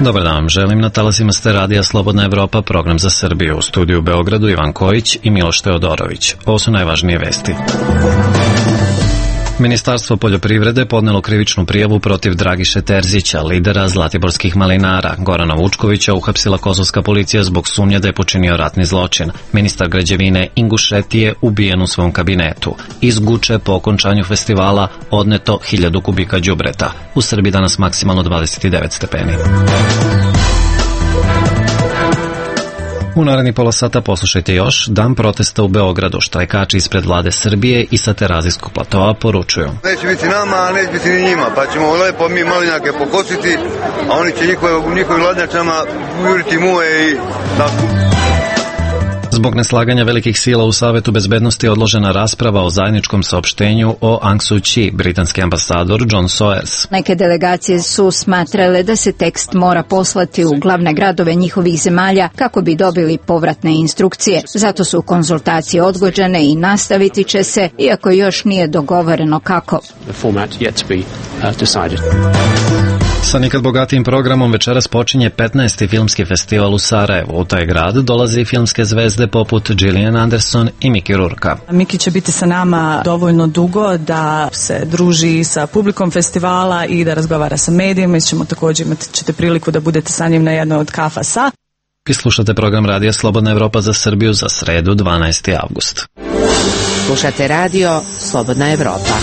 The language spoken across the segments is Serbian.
Dobar dan, želim na talasima ste radija Slobodna Evropa, program za Srbiju. U studiju u Beogradu Ivan Kojić i Miloš Teodorović. Ovo su najvažnije vesti. Ministarstvo poljoprivrede podnelo krivičnu prijavu protiv Dragiše Terzića, lidera zlatiborskih malinara. Gorana Vučkovića uhapsila kosovska policija zbog sumnje da je počinio ratni zločin. Ministar građevine Ingušeti je ubijen u svom kabinetu. Iz Guče po okončanju festivala odneto 1000 kubika đubreta. U Srbiji danas maksimalno 29 stepeni. U naredni pola sata poslušajte još Dan protesta u Beogradu. Štrajkači ispred vlade Srbije i sa Terazijskog platoa poručuju: neće biti nama, a neće biti ni njima, pa ćemo lepo mi malinjake pokositi, a oni će njihovim hladnjačama juriti muve i tako. Zbog neslaganja velikih sila u Savetu bezbednosti je odložena rasprava o zajedničkom saopštenju o Aung Suu Kyi, britanski ambasador John Soers. Neke delegacije su smatrale da se tekst mora poslati u glavne gradove njihovih zemalja kako bi dobili povratne instrukcije. Zato su konzultacije odgođene i nastaviti će se, iako još nije dogovoreno kako. Sa nikad bogatijim programom večeras počinje 15. filmski festival u Sarajevu. U taj grad dolaze i filmske zvezde poput Gillian Anderson i Mickey Rourkea. Miki će biti sa nama dovoljno dugo da se druži sa publikom festivala i da razgovara sa medijima. Ćemo također ćete priliku da budete sa njim na jednoj od kafa sa. I slušate program radija Slobodna Evropa za Srbiju za sredu 12. avgust. Slušate radio Slobodna Evropa.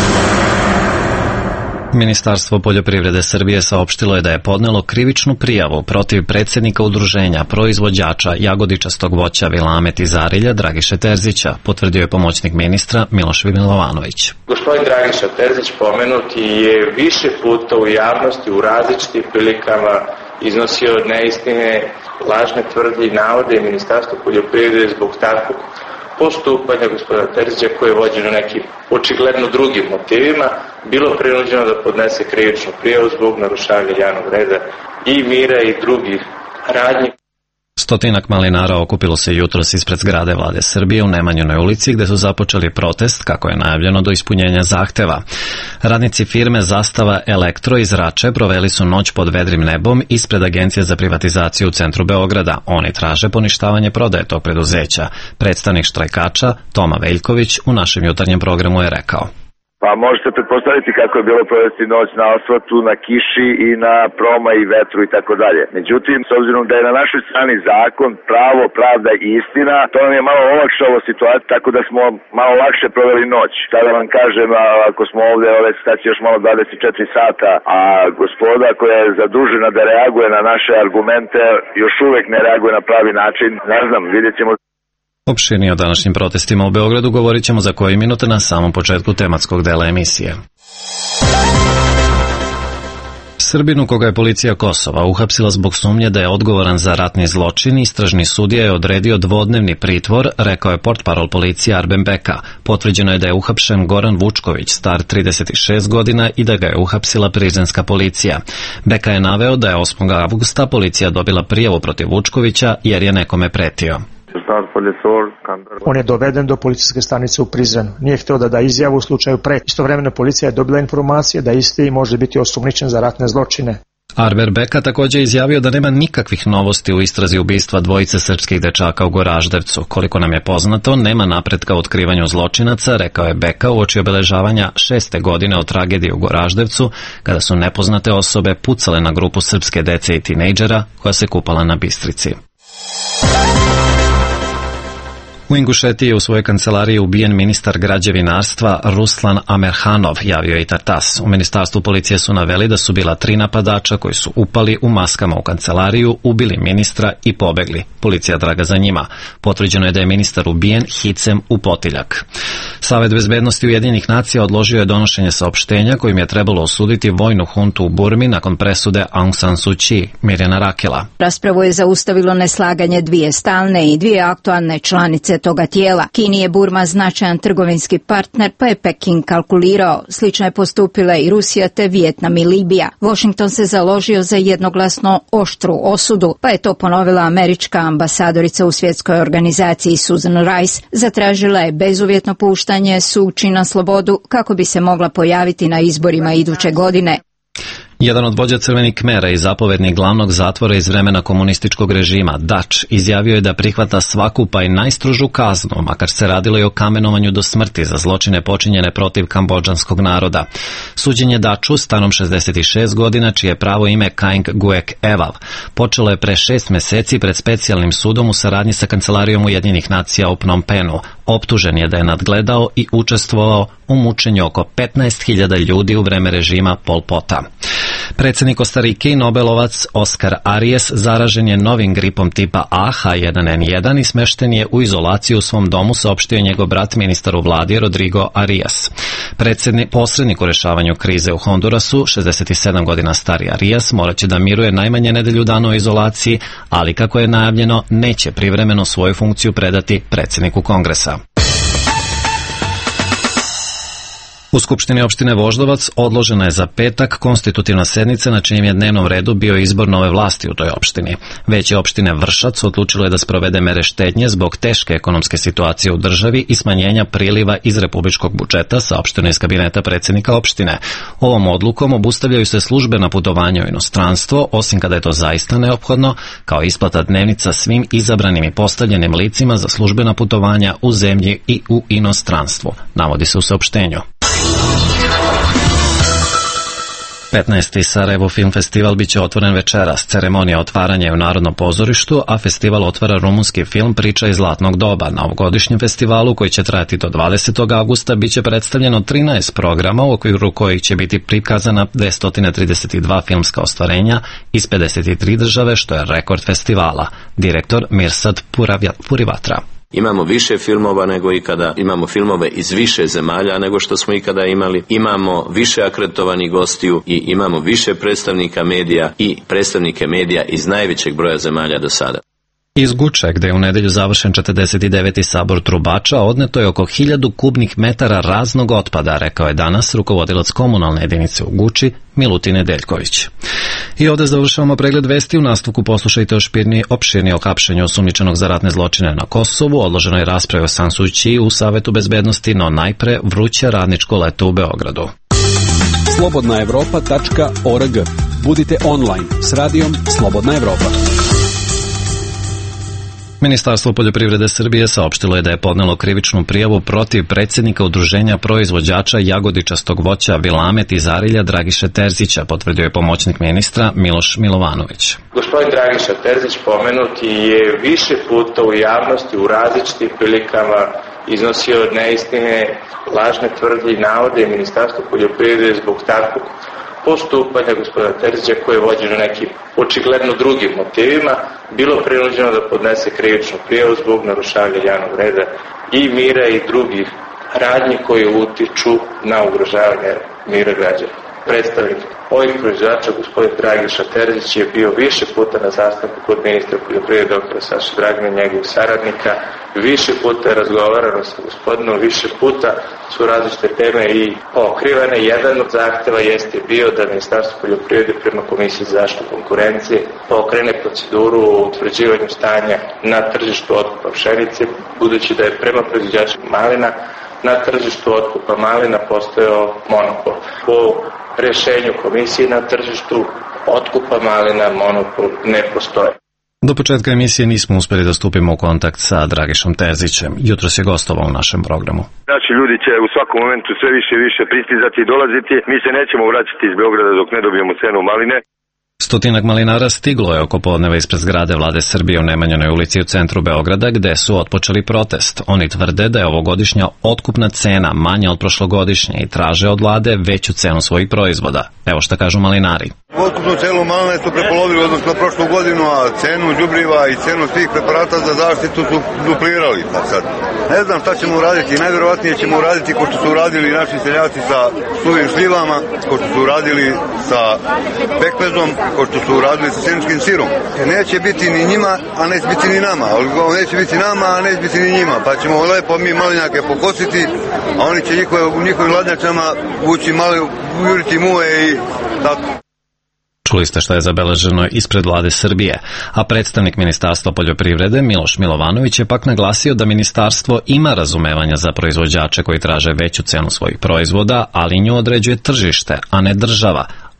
Ministarstvo poljoprivrede Srbije saopštilo je da je podnelo krivičnu prijavu protiv predsjednika udruženja proizvođača jagodičastog voća Vilamet iz Arilja Dragiše Terzića, potvrdio je pomoćnik ministra Miloš Milovanović. Gospodin Dragiša Terzić pomenuti je više puta u javnosti u različitim prilikama iznosio neistine, lažne tvrdnje i navode Ministarstvo poljoprivrede zbog takvog postupanja gospodina Terzića koje je vođeno nekim očigledno drugim motivima, bilo prinuđeno da podnese krivičnu prijavu zbog narušavanja javnog reda i mira i drugih radnji. Stotinak malinara okupilo se jutros ispred zgrade vlade Srbije u Nemanjinoj ulici gde su započeli protest, kako je najavljeno, do ispunjenja zahteva. Radnici firme Zastava Elektro iz Rače proveli su noć pod vedrim nebom ispred Agencije za privatizaciju u centru Beograda. Oni traže poništavanje prodaje tog preduzeća. Predstavnik štrajkača Toma Veljković u našem jutarnjem programu je rekao: Pa možete pretpostaviti kako je bilo provesti noć na asfaltu, na kiši i na proma i vetru i tako dalje. Međutim, s obzirom da je na našoj strani zakon, pravo, pravda i istina, to nam je malo olakšalo situaciju, tako da smo malo lakše proveli noć. Sada vam kažem, ako smo ovde ove stacije još malo 24 sata, a gospoda koja je zadužena da reaguje na naše argumente, još uvek ne reaguje na pravi način, ne znam, vidjet ćemo. Opširnije o današnjim protestima u Beogradu govorit ćemo za koji minut na samom početku tematskog dela emisije. Srbinu koga je policija Kosova uhapsila zbog sumnje da je odgovoran za ratni zločin, istražni sudija je odredio dvodnevni pritvor, rekao je portparol policije Arben Beka. Potvrđeno je da je uhapšen Goran Vučković, star 36 godina, i da ga je uhapsila prizrenska policija. Beka je naveo da je 8. avgusta policija dobila prijavu protiv Vučkovića jer je nekome pretio. On je doveden do policijske stanice u Prizrenu. Nije hteo da da izjavu u slučaju pretnje. Istovremeno policija je dobila informacije da isti može biti osumnjičen za ratne zločine. Arber Beka također izjavio da nema nikakvih novosti u istrazi ubistva dvojice srpskih dečaka u Goraždevcu. Koliko nam je poznato, nema napretka u otkrivanju zločinaca, rekao je Beka uoči obeležavanja 6. godine od tragedije u Goraždevcu, kada su nepoznate osobe pucale na grupu srpske dece i tinejdžera koja se kupala na Bistrici. U Ingušetiji je u svojoj kancelariji ubijen ministar građevinarstva Ruslan Amerhanov, javio je i Tartas. U ministarstvu policije su naveli da su bila 3 napadača koji su upali u maskama u kancelariju, ubili ministra i pobegli. Policija traga za njima. Potvrđeno je da je ministar ubijen hicem u potiljak. Savet bezbednosti Ujedinjenih nacija odložio je donošenje saopštenja kojim je trebalo osuditi vojnu huntu u Burmi nakon presude Aung San Suu Kyi, Mirjana Rakela. Raspravu je zaustavilo neslaganje 2 stalne i 2 aktualne članice toga tijela. Kini je Burma značajan trgovinski partner, pa je Peking kalkulirao. Slično je postupila i Rusija te Vijetnam i Libija. Washington se založio za jednoglasno oštru osudu, pa je to ponovila američka ambasadorica u svjetskoj organizaciji Susan Rice. Zatražila je bezuvjetno puštanje Suu Kyi na slobodu kako bi se mogla pojaviti na izborima iduće godine. Jedan od vođa Crvenih Kmera i zapovednik glavnog zatvora iz vremena komunističkog režima, Dač, izjavio je da prihvata svaku pa i najstrožu kaznu, makar se radilo i o kamenovanju do smrti za zločine počinjene protiv kambodžanskog naroda. Suđenje Daču, starom 66 godina, čije pravo ime Kaing Guek Evav, počelo je pre 6 meseci pred specijalnim sudom u saradnji sa Kancelarijom Ujedinjenih nacija u Phnom Penhu. Optužen je da je nadgledao i učestvovao u mučenju oko 15.000 ljudi u vreme režima Pol Pota. Predsjednik Kostarike i Nobelovac Oscar Arias zaražen je novim gripom tipa A H1N1 i smešten je u izolaciju u svom domu, saopštio njegov brat ministar u vladi Rodrigo Arias. Posrednik u rešavanju krize u Hondurasu, 67 godina stari Arias, morat će da miruje najmanje nedelju dana u izolaciji, ali kako je najavljeno, neće privremeno svoju funkciju predati predsjedniku Kongresa. U Skupštini opštine Voždovac odložena je za petak konstitutivna sednica na čijem je dnevnom redu bio izbor nove vlasti u toj opštini. Veće opštine Vršac odlučilo je da sprovede mere štednje zbog teške ekonomske situacije u državi i smanjenja priliva iz republičkog budžeta, saopšteno iz kabineta predsjednika opštine. Ovom odlukom obustavljaju se službena putovanja u inostranstvo, osim kada je to zaista neophodno, kao isplata dnevnica svim izabranim i postavljenim licima za službena putovanja u zemlji i u inostranstvu, navodi se u saopštenju. 15. Sarajevo Film Festival biće otvoren večeras. Ceremonija otvaranja je u Narodnom pozorištu, a festival otvara rumunski film Priča iz zlatnog doba. Na ovogodišnjem festivalu, koji će trajati do 20. augusta, biće predstavljeno 13 programa, u okviru kojih će biti prikazana 232 filmska ostvarenja iz 53 države, što je rekord festivala. Direktor Mirsad Purivatra. Imamo više filmova nego ikada, imamo filmove iz više zemalja nego što smo ikada imali, imamo više akreditovanih gostiju i imamo više predstavnika medija i predstavnike medija iz najvećeg broja zemalja do sada. Iz Guče, gde je u nedelju završen 49. sabor trubača, odneto je oko 1000 kubnih metara raznog otpada, rekao je danas rukovodilac komunalne jedinice u Guči, Milutin Nedeljković. I ovde završavamo pregled vesti. U nastavku poslušajte opširnije o hapšenju osumnjičenog za ratne zločine na Kosovu, odloženoj raspravi o San Suu Kyi u Savetu bezbednosti, no najpre vruće radničko leto u Beogradu. slobodnaevropa.org. Budite online s radijom Slobodna Evropa. Ministarstvo poljoprivrede Srbije saopštilo je da je podnelo krivičnu prijavu protiv predsjednika Udruženja proizvođača jagodičastog voća Vilamet iz Arilja Dragiše Terzića, potvrdio je pomoćnik ministra Miloš Milovanović. Gospodin Dragiša Terzić pomenuti je više puta u javnosti u različitim prilikama iznosio neistine, lažne tvrdnje i navode Ministarstvo poljoprivrede zbog takvog postupanja gospodina Terzića, koje je vođeno nekim očigledno drugim motivima, bilo prinuđeno da podnese krivičnu prijavu zbog narušavanja javnog reda i mira i drugih radnji koje utiču na ugrožavanje mira građana. Predstavnik ovih proizvođača, gospodin Dragiša Terzić, je bio više puta na sastanku kod ministra poljoprivrede dr. Saše Dragina i njegovih saradnika, više puta je razgovarano sa gospodinom, više puta su različite teme i pokrivane. Jedan od zahteva jeste bio da Ministarstvo poljoprivrede prema Komisiji za zaštitu konkurencije pokrene proceduru o utvrđivanju stanja na tržištu otkupa pšenice, budući da je prema proizvođačima malina na tržištu otkupa malina postojao monopol. Po rješenju komisije na tržištu otkupa malina monopol ne postoje. Do početka emisije nismo uspjeli da stupimo u kontakt sa Dragišom Terzićem. Jutros je gostovao u našem programu. Naši ljudi će u svakom momentu sve više i više pristizati i dolaziti. Mi se nećemo vraćati iz Beograda dok ne dobijemo cenu maline. Stotinak malinara stiglo je oko podneva ispred zgrade Vlade Srbije u Nemanjinoj ulici u centru Beograda, gde su otpočeli protest. Oni tvrde da je ovogodišnja otkupna cena manja od prošlogodišnje i traže od Vlade veću cenu svojih proizvoda. Evo šta kažu malinari. Otkupnu cenu maline su prepolovili odnosno na prošlu godinu, a cenu đubriva i cenu svih preparata za zaštitu su duplirali. Sad ne znam šta ćemo uraditi. Najvjerovatnije ćemo uraditi ko što su uradili naši seljaci sa suvim šljivama, ko što su uradili sa pekmezom, ko što su uradili sa sjeničkim sirom. Neće biti ni njima, a neće biti ni nama. Neće biti nama, a neće biti ni njima. Pa ćemo lepo mi malinjake pokositi, a oni će u njihovim hladnjačama vući juriti muve i tako. Čuli ste što je zabeleženo ispred Vlade Srbije, a predstavnik Ministarstva poljoprivrede Miloš Milovanović je pak naglasio da ministarstvo ima razumevanja za proizvođače koji traže veću cenu svojih proizvoda, ali nju određuje tržište, a ne država.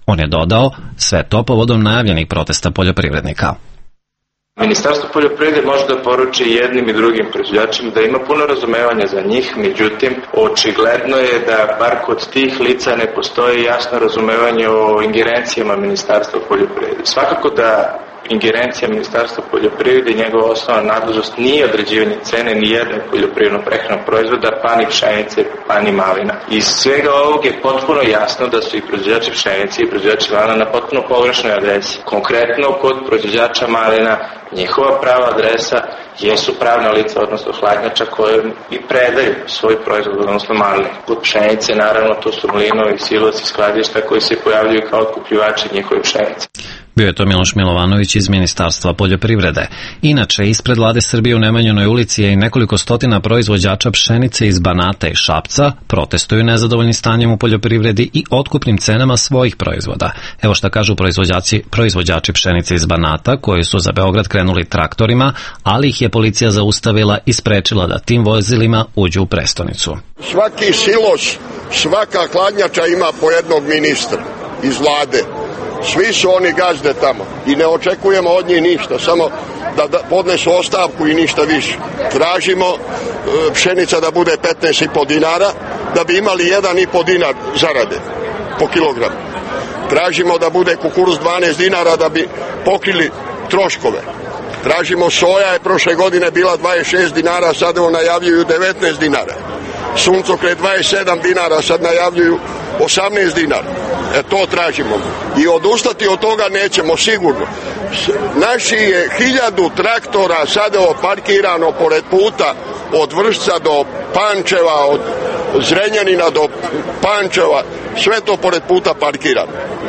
On je dodao, sve to povodom najavljenih protesta poljoprivrednika. Ministarstvo poljoprivrede može da poruči jednim i drugim proizvođačima da ima puno razumevanja za njih, međutim, očigledno je da bar kod tih lica ne postoji jasno razumevanje o ingerencijama Ministarstva poljoprivrede. Svakako da ingerencija Ministarstva poljoprivrede i njegova osnovna nadležnost nije određivanje cene ni jednog poljoprivredno-prehrambenog proizvoda, pa ni pšenice, pa ni malina. Iz svega ovog je potpuno jasno da su i proizvođači pšenice i proizvođači malina na potpuno pogrešnoj adresi. Konkretno, kod proizvođača malina njihova prava adresa jesu pravna lica, odnosno hladnjača koje i predaju svoj proizvod, odnosno maline. Kod pšenice, naravno, to su mlinovi, silosi, skladišta koji se pojavljuju kao otkupljivači njihove pšenice. Bio je to Miloš Milovanović iz Ministarstva poljoprivrede. Inače, ispred Vlade Srbije u Nemanjinoj ulici je i nekoliko stotina proizvođača pšenice iz Banata i Šapca protestuju nezadovoljni stanjem u poljoprivredi i otkupnim cenama svojih proizvoda. Evo šta kažu proizvođači pšenice iz Banata koji su za Beograd krenuli traktorima, ali ih je policija zaustavila i sprečila da tim vozilima uđu u prestonicu. Svaki silos, svaka hladnjača ima po jednog ministra iz Vlade. Svi su oni gazde tamo i ne očekujemo od njih ništa, samo da podnesu ostavku i ništa više. Tražimo pšenica da bude 15,5 dinara, da bi imali 1,5 dinar zarade po kilogramu. Tražimo da bude kukuruz 12 dinara da bi pokrili troškove. Tražimo soja je prošle godine bila 26 dinara, sad najavljuju 19 dinara. Suncokret 27 dinara, sad najavljuju 18 dinara. To tražimo. I odustati od toga nećemo sigurno. Naši je 1000 traktora sada parkirano pored puta od Vršca do Pančeva, od Zrenjanina do Pančeva, sve to pored puta parkirano.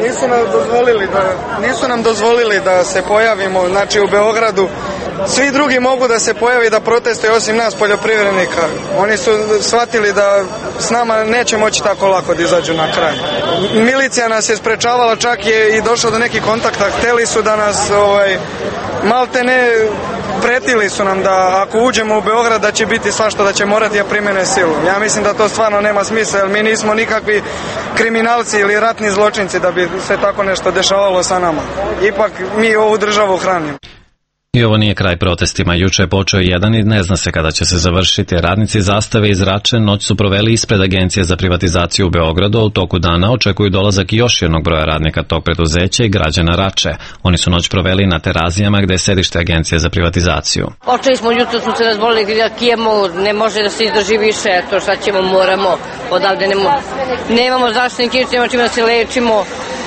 Nisu nam dozvolili da se pojavimo, znači u Beogradu. Svi drugi mogu da se pojavi da protestuju osim nas poljoprivrednika. Oni su shvatili da s nama neće moći tako lako da izađu na kraj. Milicija nas je sprečavala, čak je i došlo do nekih kontakta. Hteli su da nas malte ne pretili su nam da ako uđemo u Beograd da će biti svašta, da će morati da primene silu. Ja mislim da to stvarno nema smisla, jer mi nismo nikakvi kriminalci ili ratni zločinci da bi se tako nešto dešavalo sa nama. Ipak mi ovu državu hranimo. I ovo nije kraj protestima. Juče je počeo jedan i ne zna se kada će se završiti. Radnici Zastave iz Rače noć su proveli ispred Agencije za privatizaciju u Beogradu, a u toku dana očekuju dolazak još jednog broja radnika tog preduzeća i građana Rače. Oni su noć proveli na Terazijama gde je sedište Agencije za privatizaciju. Počeli smo, jutro smo se razbolili da kijemo, ne može da se izdrži više, eto šta ćemo, moramo, odavde nemamo zdravstvenih knjižica, čime da se lečimo.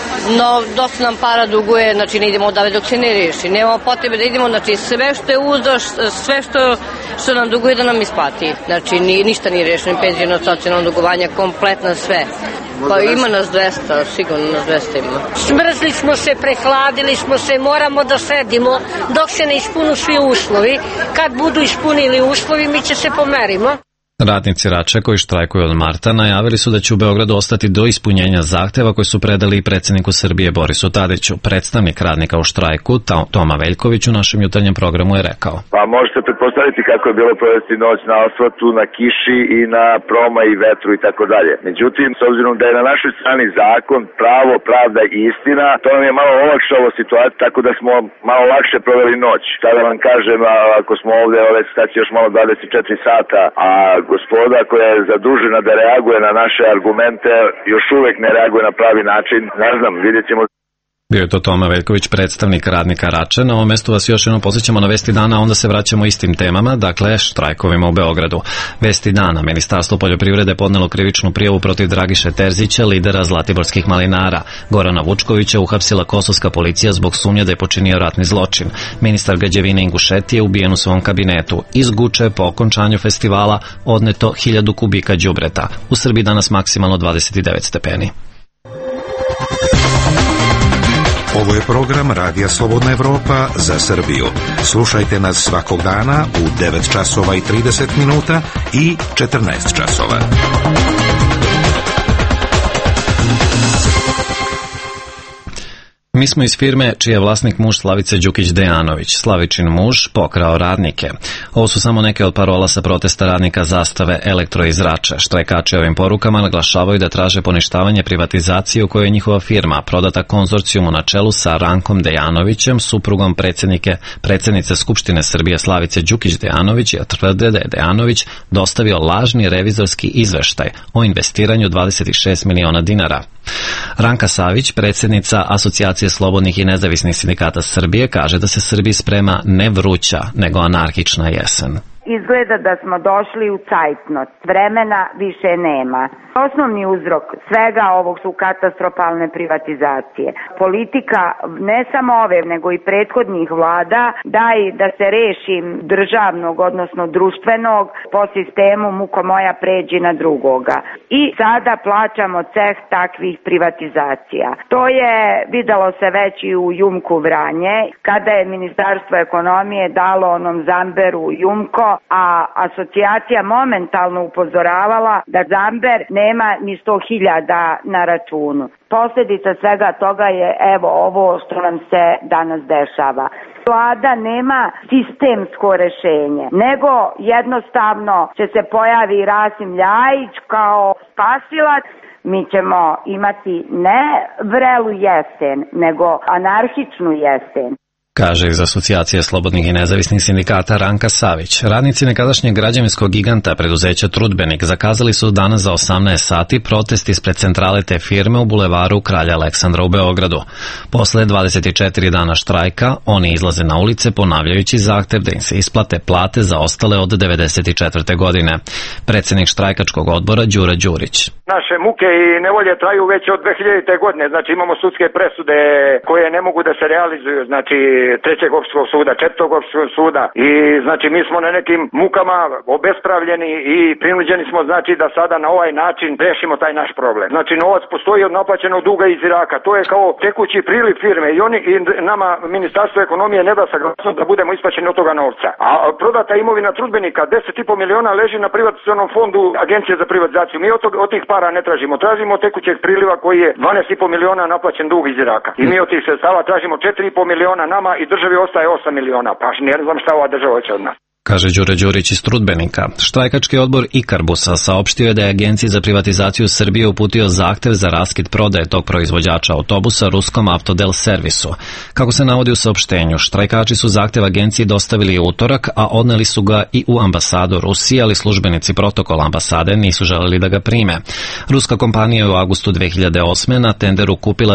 No, dosta nam para duguje, znači ne idemo odavde dok se ne riješi. Nemamo potrebe da idemo, znači sve što je uzdoš, sve što nam duguje da nam isplati. Znači ništa nije rješeno, penzijno, socijalno dugovanje, kompletno sve. Pa ima nas 200, sigurno nas 200 ima. Smrzli smo se, prehladili smo se, moramo da sedimo dok se ne ispunu svi uslovi. Kad budu ispunili uslovi, mi će se pomerimo. Radnici Rače koji štrajkuju od marta najavili su da će u Beogradu ostati do ispunjenja zahteva koji su predali i predsjedniku Srbije Borisu Tadiću. Predstavnik radnika u štrajku, Toma Veljković, u našem jutarnjem programu je rekao. Pa možete pretpostaviti kako je bilo provesti noć na asfaltu, na kiši i na proma i vetru i tako dalje. Međutim, s obzirom da je na našoj strani zakon, pravo, pravda i istina, to nam je malo olakšalo situaciju, tako da smo malo lakše proveli noć. Sada vam kažem, ako smo ovde ove stacije još malo 24 sata, a gospoda koja je zadužena da reaguje na naše argumente još uvek ne reaguje na pravi način. Ne znam, vidjet ćemo. Bio je to Toma Veljković, predstavnik radnika Rače. Na ovom mestu vas još jednom posjećamo na Vesti dana, a onda se vraćamo istim temama, dakle štrajkovima u Beogradu. Vesti dana, Ministarstvo poljoprivrede podnelo krivičnu prijavu protiv Dragiše Terzića, lidera zlatiborskih malinara. Gorana Vučkovića uhapsila kosovska policija zbog sumnje da je počinio ratni zločin. Ministar građevine Ingušeti je ubijen u svom kabinetu. Iz Guče po okončanju festivala odneto 1000 kubika đubreta. U Srbiji danas maksimalno 29 stepeni. Ovo je program Radija Slobodna Evropa za Srbiju. Slušajte nas svakog dana u 9 časova i 30 minuta i 14 časova. Mi smo iz firme čiji je vlasnik muž Slavice Đukić-Dejanović. Slavičin muž pokrao radnike. Ovo su samo neke od parola sa protesta radnika Zastave Elektro iz Rače. Štrajkači ovim porukama naglašavaju da traže poništavanje privatizacije u kojoj je njihova firma prodata konzorcijumu na čelu sa Rankom Dejanovićem, suprugom predsjednice Skupštine Srbije Slavice Đukić-Dejanović, jer tvrde da je Dejanović dostavio lažni revizorski izveštaj o investiranju 26 miliona dinara. Ranka Savić, predsjednica Asocijacije slobodnih i nezavisnih sindikata Srbije, kaže da se Srbiji sprema ne vruća, nego anarhična jesen. Izgleda da smo došli u cajtnot. Vremena više nema. Osnovni uzrok svega ovog su katastrofalne privatizacije. Politika ne samo ove, nego i prethodnih vlada da se reši državnog, odnosno društvenog, po sistemu muko moja pređi na drugoga. I sada plaćamo ceh takvih privatizacija. To je videlo se već i u Jumku Vranje, kada je Ministarstvo ekonomije dalo onom Zamberu Jumko, a asocijacija momentalno upozoravala da Zamber nema ni 100.000 na računu. Posljedica svega toga je evo ovo što nam se danas dešava. Vlada nema sistemsko rešenje, nego jednostavno će se pojavi Rasim Ljajić kao spasilac. Mi ćemo imati ne vrelu jesen, nego anarhičnu jesen. Kaže iz Asocijacije slobodnih i nezavisnih sindikata Ranka Savić. Radnici nekadašnjeg građevinskog giganta preduzeća Trudbenik zakazali su danas za 18 sati protest ispred centrale te firme u bulevaru Kralja Aleksandra u Beogradu. Posle 24 dana štrajka, oni izlaze na ulice ponavljajući zahtev da im se isplate plate zaostale od 94. godine. Predsjednik štrajkačkog odbora Đura Đurić. Naše muke i nevolje traju već od 2000. godine, znači imamo sudske presude koje ne mogu da se realizuju, znači 3. opštinskog suda, 4. opštinskog suda i znači mi smo na nekim mukama obespravljeni i prinuđeni smo znači da sada na ovaj način rešimo taj naš problem. Znači novac postoji od naplaćenog duga iz Iraka, to je kao tekući priliv firme i oni i nama Ministarstvo ekonomije ne da saglasnost da budemo isplaćeni od toga novca. A prodata imovina Trudbenika 10,5 miliona leži na privatizacionom fondu Agencije za privatizaciju. Mi od tih para ne tražimo, tražimo tekućeg priliva koji je 12,5 miliona naplaćen dug iz Iraka. I mi od tih sredstava tražimo 4,5 miliona nama i državi ostaje 8 miliona, pa ne znam šta ova država hoće od nas. Kaže Đure Đurić iz Trudbenika. Štrajkački odbor Ikarbusa saopštio je da je Agenciji za privatizaciju Srbije uputio zahtev za raskid prodaje tog proizvođača autobusa ruskom Autodel servisu. Kako se navodi u saopštenju, štrajkači su zahtev agenciji dostavili u utorak, a odneli su ga i u ambasadu Rusije, ali službenici protokola ambasade nisu želeli da ga prime. Ruska kompanija je u avgustu 2008. na tenderu kupila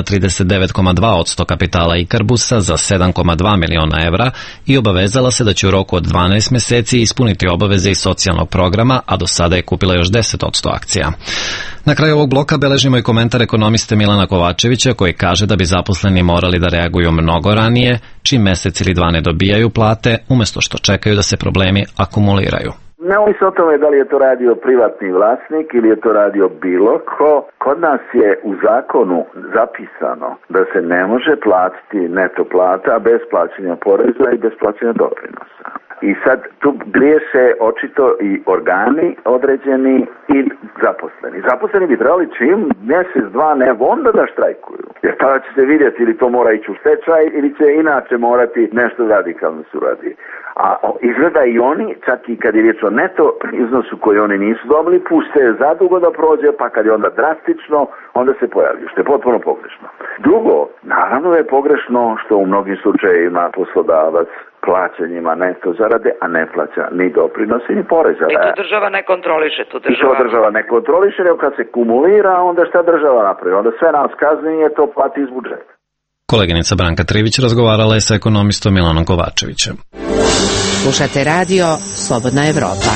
39,2% kapitala Ikarbusa za 7,2 miliona evra i obavezala se da će u roku od 12 mjeseci ispuniti obaveze iz socijalnog programa, a do sada je kupila još 10% akcija. Na kraju ovog bloka beležimo i komentar ekonomiste Milana Kovačevića koji kaže da bi zaposleni morali da reaguju mnogo ranije, čim mjesec ili dva ne dobijaju plate, umjesto što čekaju da se problemi akumuliraju. Neovisno o tome da li je to radio privatni vlasnik ili je to radio bilo ko, kod nas je u zakonu zapisano da se ne može platiti neto plata bez plaćanja poreza i bez plaćanja doprinosa. I sad tu griješe očito i organi određeni i zaposleni. Zaposleni bi trebali čim mjesec, dva, ne onda da štrajkuju. Jer tada će se vidjeti ili to mora ići u stečaj ili će inače morati nešto radikalno se uradi. A izgleda i oni, čak i kad je riječ o neto iznosu koji oni nisu dobili, puste zadugo da prođe, pa kad je onda drastično, onda se pojavlju, što je potpuno pogrešno. Drugo, naravno je pogrešno što u mnogim slučajevima poslodavac plaća njima neto zarade, a ne plaća ni doprinose ni poreza. I to država ne kontroliše. I to država ne kontroliše, nego kad se kumulira, onda šta država napravi? Onda sve nas kaznenje to plati iz budžeta. Koleginica Branka Trivić razgovarala je sa ekonomistom Milanom Kovačevićem. Slušate radio Slobodna Evropa.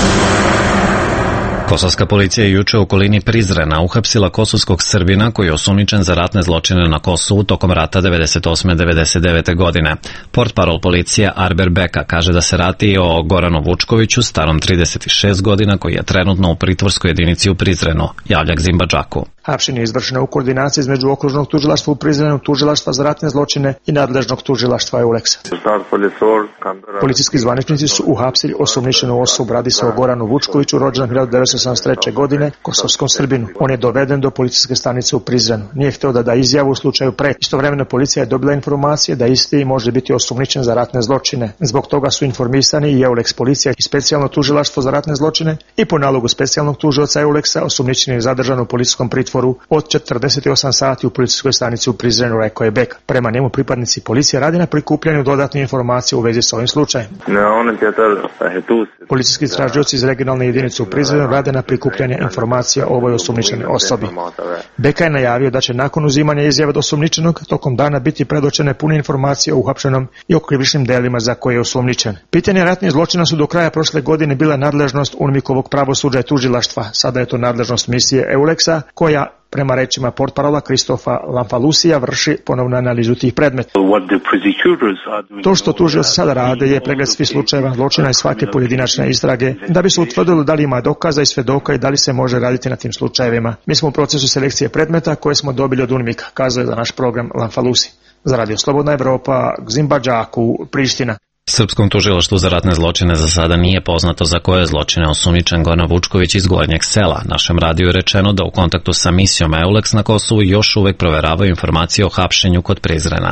Kosovska policija je juče u okolini Prizrena uhapsila kosovskog Srbina koji je osumnjičen za ratne zločine na Kosovu tokom rata 98-99. godine. Portparol policije Arber Beka kaže da se radi o Goranu Vučkoviću, starom 36 godina, koji je trenutno u pritvorskoj jedinici u Prizrenu, javlja Gzimba Džaku. Hapšenje je izvršeno u koordinaciji između okružnog tužilaštva u Prizrenu, tužilaštva za ratne zločine i nadležnog tužilaštva EULEX-a. Policijski zvaničnici su uhapsili osumnjičenu osobu, radi se o Goranu Vučkoviću, rođenom 1973. godine, kosovskom Srbinu. On je doveden do policijske stanice u Prizrenu. Nije hteo da da izjavu u slučaju pretnje. Istovremeno policija je dobila informacije da isti može biti osumnjičen za ratne zločine. Zbog toga su informisani i EULEX policija i specijalno tužilaštvo za ratne zločine i po nalogu specijalnog tužioca EULEX-a osumnjičen je zadržan u policijskom pritvoru od 48 sati u policijskoj stanici u Prizrenu, rekao je Bek. Prema njemu pripadnici policije radi na prikupljanju dodatnih informacija u vezi s ovim slučajem. Policijski istražioci iz regionalne jedinice u Prizrenu rade na prikupljanju informacija o ovoj osumnjičenoj osobi. Beka je najavio da će nakon uzimanja izjave od osumnjičenog tokom dana biti predočene pune informacije o uhapšenom i o krivičnim delima za koje je osumnjičen. Pitanje ratnih zločina su do kraja prošle godine bila nadležnost UNMIK-ovog pravosuđa i tužilaštva. Sada je to nadležnost misije EULEX-a koja prema rečima portparola Kristofa Lamfalusija vrši ponovnu analizu tih predmeta. To što tužioci sada rade je pregled svih slučajeva zločina i svake pojedinačne istrage da bi se utvrdilo da li ima dokaza i svedoka i da li se može raditi na tim slučajevima. Mi smo u procesu selekcije predmeta koje smo dobili od UNMIK-a, kazuje za naš program Lamfalusi. Za Radio Slobodna Evropa, Gzimbadžaku, Priština. Srpskom tužilaštvu za ratne zločine za sada nije poznato za koje zločine osumnjičen Goran Vučković iz Gornjeg Sela. Našem radiju je rečeno da u kontaktu sa misijom EULEX na Kosovu još uvek proveravaju informacije o hapšenju kod Prizrena.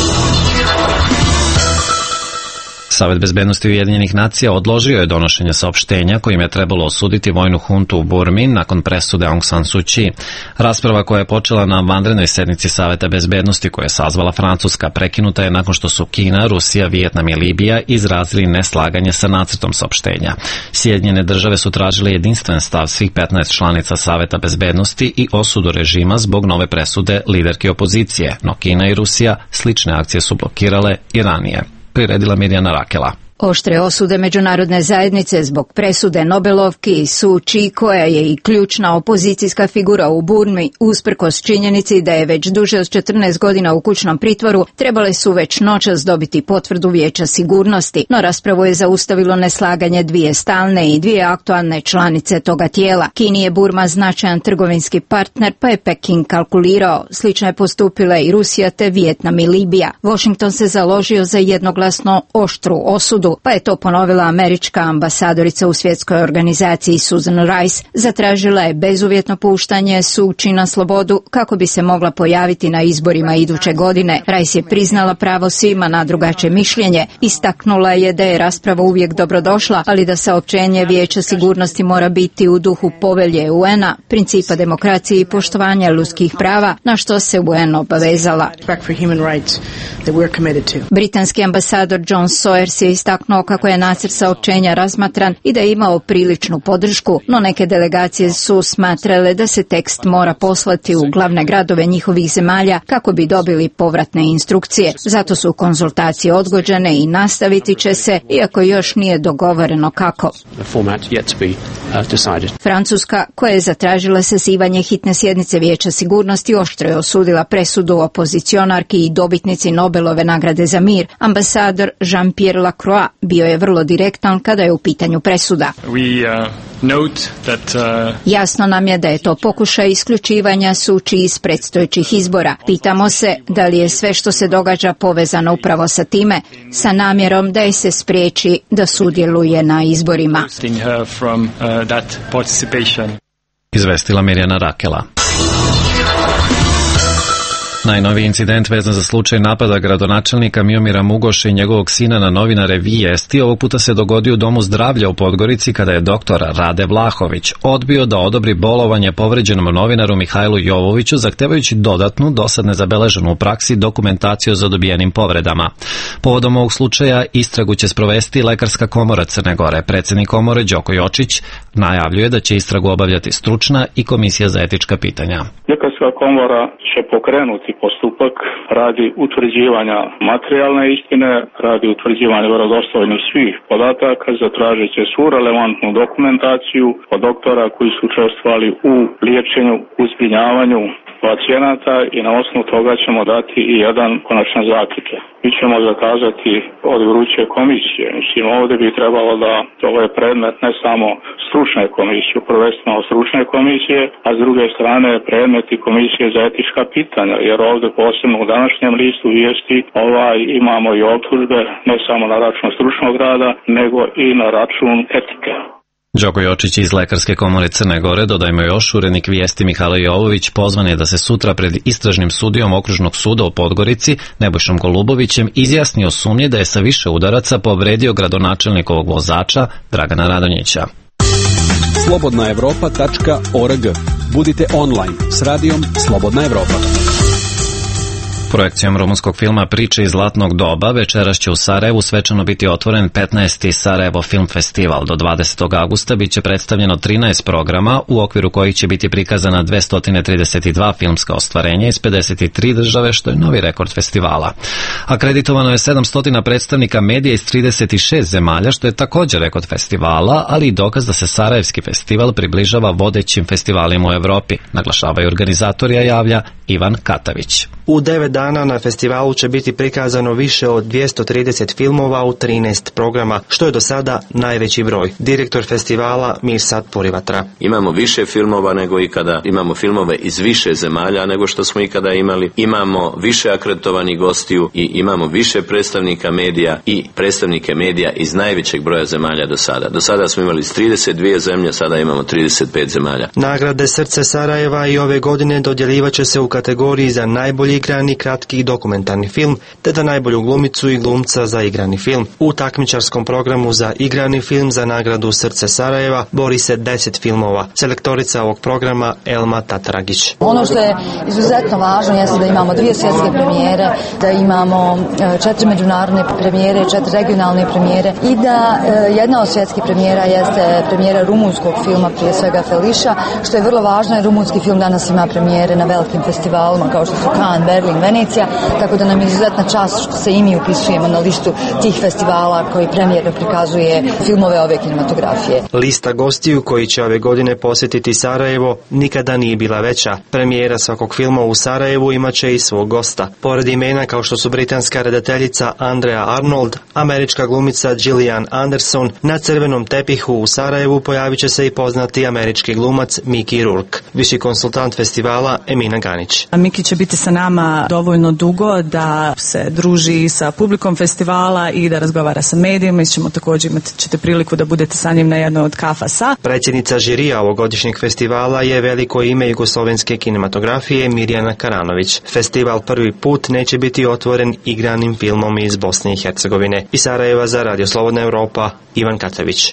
Savet bezbednosti Ujedinjenih nacija odložio je donošenje saopštenja kojim je trebalo osuditi vojnu huntu u Burmi nakon presude Aung San Suu Kyi. Rasprava koja je počela na vanrednoj sednici Saveta bezbednosti koje je sazvala Francuska prekinuta je nakon što su Kina, Rusija, Vijetnam i Libija izrazili neslaganje sa nacrtom saopštenja. Sjedinjene države su tražile jedinstven stav svih 15 članica Saveta bezbednosti i osudu režima zbog nove presude liderke opozicije, no Kina i Rusija slične akcije su blokirale i ranije. Priredila Mirjana Rakela. Oštre osude međunarodne zajednice zbog presude Nobelovki Suu Kyi, koja je i ključna opozicijska figura u Burmi, usprkos činjenici da je već duže od 14 godina u kućnom pritvoru, trebale su već noćas dobiti potvrdu Vijeća sigurnosti, no raspravu je zaustavilo neslaganje dvije stalne i dvije aktualne članice toga tijela. Kini je Burma značajan trgovinski partner, pa je Peking kalkulirao. Slično je postupila i Rusija te Vijetnam i Libija. Washington se založio za jednoglasno oštru osudu, pa je to ponovila američka ambasadorica u svjetskoj organizaciji Susan Rice. Zatražila je bezuvjetno puštanje Suu Kyi na slobodu kako bi se mogla pojaviti na izborima iduće godine. Rice je priznala pravo svima na drugačije mišljenje. Istaknula je da je rasprava uvijek dobrodošla, ali da saopćenje Vijeća sigurnosti mora biti u duhu povelje UN-a, principa demokracije i poštovanja ljudskih prava, na što se UN obavezala. Britanski ambasador John Sawyers je istaknuo kako je nacrt saopćenja razmatran i da je imao priličnu podršku, no neke delegacije su smatrale da se tekst mora poslati u glavne gradove njihovih zemalja kako bi dobili povratne instrukcije. Zato su konzultacije odgođene i nastaviti će se, iako još nije dogovoreno kako. Francuska, koja je zatražila sazivanje hitne sjednice Vijeća sigurnosti, oštro je osudila presudu opozicionarki i dobitnici Nobelove nagrade za mir. Ambasador Jean-Pierre Lacroix bio je vrlo direktan kada je u pitanju presuda. Jasno nam je da je to pokušaj isključivanja Suu Kyi iz predstojećih izbora. Pitamo se da li je sve što se događa povezano upravo sa time, sa namjerom da je se spriječi da sudjeluje na izborima. Izvestila Mirjana Rakela. Najnoviji incident vezan za slučaj napada gradonačelnika Miomira Mugoša i njegovog sina na novinare Vijesti ovog puta se dogodio u Domu zdravlja u Podgorici kada je doktor Rade Vlahović odbio da odobri bolovanje povređenom novinaru Mihajlu Jovoviću zahtevajući dodatnu, dosad nezabeleženu u praksi dokumentaciju za dobijenim povredama. Povodom ovog slučaja istragu će sprovesti Lekarska komora Crne Gore. Predsjednik komore Đoko Jočić najavljuje da će istragu obavljati stručna i komisija za etička pitanja. Lekarska komora će pokrenuti postupak radi utvrđivanja materijalne istine, radi utvrđivanja vjerodostojnih svih podataka, zatražit će svu relevantnu dokumentaciju od doktora koji su učestvovali u liječenju, u zbrinjavanju pacijenata i na osnovu toga ćemo dati i jedan konačan zaključak. Mi ćemo zakazati od vruće komisije. Mislim, ovdje bi trebalo da ovo je predmet ne samo stručne komisije, prvenstveno stručne komisije, a s druge strane predmet i komisije za etička pitanja, jer ovdje posebno u današnjem listu vijesti imamo i optužbe ne samo na račun stručnog rada, nego i na račun etike. Đoko Jočić iz Lekarske komore Crne Gore, dodajmo još, urednik Vijesti Mihajlo Jovović pozvan je da se sutra pred istražnim sudijom Okružnog suda u Podgorici, Nebojšom Golubovićem, izjasni o sumnji da je sa više udaraca povredio gradonačelnikovog vozača Dragana Radonjića. Slobodnaevropa.org. Budite online s radijom Slobodna Evropa. Projekcijom rumunskog filma Priče iz zlatnog doba večeras će u Sarajevu svečano biti otvoren 15. Sarajevo Film Festival. Do 20. augusta bit će predstavljeno 13 programa u okviru kojih će biti prikazana 232 filmska ostvarenja iz 53 države, što je novi rekord festivala. Akreditovano je 700 predstavnika medija iz 36 zemalja, što je također rekord festivala, ali i dokaz da se Sarajevski festival približava vodećim festivalima u Evropi, naglašavaju organizatori, a javlja Ivan Katavić. U 9 dana na festivalu će biti prikazano više od 230 filmova u 13 programa, što je do sada najveći broj. Direktor festivala Mirsad Purivatra. Imamo više filmova nego ikada, imamo filmove iz više zemalja nego što smo ikada imali, imamo više akreditovanih gostiju i imamo više predstavnika medija i predstavnike medija iz najvećeg broja zemalja do sada. Do sada smo imali 32 zemlje, sada imamo 35 zemalja. Nagrade Srce Sarajeva i ove godine dodjeljivat će se u kategoriji za najbolji igrani kratki dokumentarni film, te za najbolju glumicu i glumca za igrani film. U takmičarskom programu za igrani film za nagradu Srce Sarajeva bori se 10 filmova. Selektorica ovog programa Elma Tatragić. Ono što je izuzetno važno jeste da imamo 2 svjetske premijere, da imamo 4 međunarodne premijere, 4 regionalne premijere i da jedna od svjetskih premijera jeste premijera rumunskog filma, prije svega Feliša, što je vrlo važno jer rumunski film danas ima premijere na velikim festivalima kao što su Cannes, Berlin, Venecija, tako da nam je izuzetna čast što se i mi upisujemo na listu tih festivala koji premijerno prikazuje filmove ove kinematografije. Lista gostiju koji će ove godine posjetiti Sarajevo nikada nije bila veća. Premijera svakog filma u Sarajevu imaće i svog gosta. Pored imena kao što su britanska redateljica Andrea Arnold, američka glumica Gillian Anderson, na crvenom tepihu u Sarajevu pojavit će se i poznati američki glumac Mickey Rourke. Viši konsultant festivala Emina Ganić. Miki će biti sa nama dovoljno dugo da se druži sa publikom festivala i da razgovara sa medijima. Ćemo također ćete priliku da budete sa njim na jednoj od kafa sa. Predsjednica žirija ovogodišnjeg festivala je veliko ime jugoslovenske kinematografije Mirjana Karanović. Festival prvi put neće biti otvoren igranim filmom iz Bosne i Hercegovine. Iz Sarajeva za Radio Slobodna Evropa, Ivan Katavić.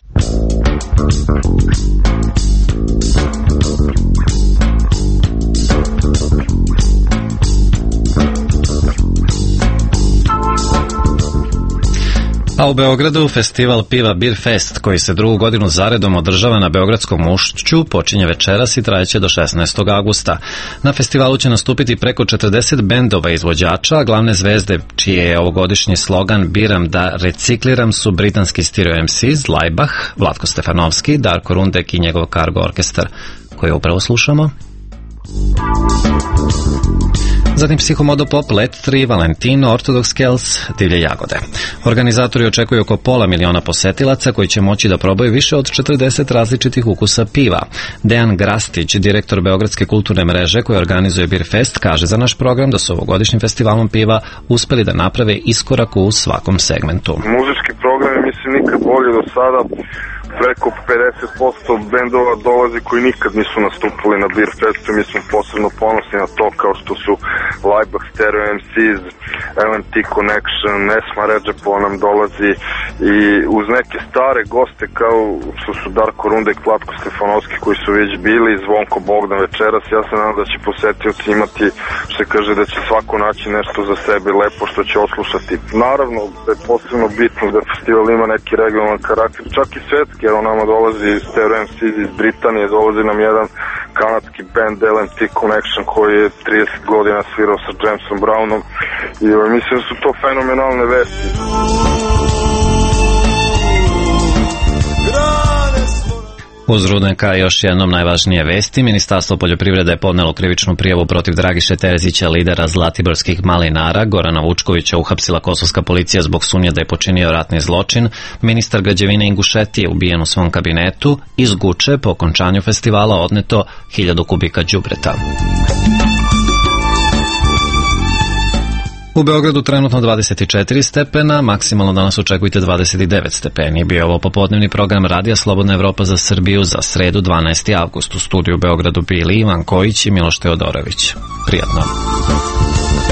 A u Beogradu festival piva Beer Fest, koji se drugu godinu zaredom održava na Beogradskom Ušću, počinje večeras i trajeće do 16. augusta. Na festivalu će nastupiti preko 40 bendova izvođača, a glavne zvezde, čiji je ovogodišnji slogan Biram da recikliram, su britanski Stereo MCs, Laibach, Vlatko Stefanovski, Darko Rundek i njegov Cargo Orkestar, koji upravo slušamo. Zatim Psihomodopop, Let 3, Valentino, Ortodox Kells, Divlje jagode. Organizatori očekuju oko 500 000 posetilaca koji će moći da probaju više od 40 različitih ukusa piva. Dejan Grastić, direktor Beogradske kulturne mreže koja organizuje Beer Fest, kaže za naš program da su ovogodišnjim festivalom piva uspeli da naprave iskorak u svakom segmentu. Muzički program je mislim nikad bolje do sada. Preko 50% bendova dolazi koji nikad nisu nastupili na Beer Festu. Mi smo posebno ponosni na to, kao što su Laibach, Stereo MCs, LMT Connection, Esma Redžepo nam dolazi i uz neke stare goste kao što su Darko Rundek, Vlatko Stefanovski koji su već bili i Zvonko Bogdan večeras. Ja se nadam da će posetioci imati, što se kaže, da će svako naći nešto za sebe lepo što će oslušati. Naravno da je posebno bitno da festival ima neki regionalan karakter, čak i svetski. Jer nama dolazi Stereo MCs iz Britanije, dolazi nam jedan kanadski band LMT Connection koji je 30 godina svirao sa Jamesom Brownom i mislim da su to fenomenalne vesti. Uz Rudneka još jednom najvažnije vesti. Ministarstvo poljoprivrede je podnelo krivičnu prijavu protiv Dragiše Terzića, lidera zlatiborskih malinara. Gorana Vučkovića uhapsila kosovska policija zbog sumnje da je počinio ratni zločin. Ministar građevine Ingušetije je ubijen u svom kabinetu. Iz Guče po okončanju festivala odneto 1000 kubika đubreta. U Beogradu trenutno 24 stepena, maksimalno danas očekujte 29 stepeni. Bio je ovo popodnevni program Radija Slobodna Evropa za Srbiju za sredu 12. avgust. U studiju u Beogradu bili Ivan Kojić i Miloš Teodorović. Prijatno.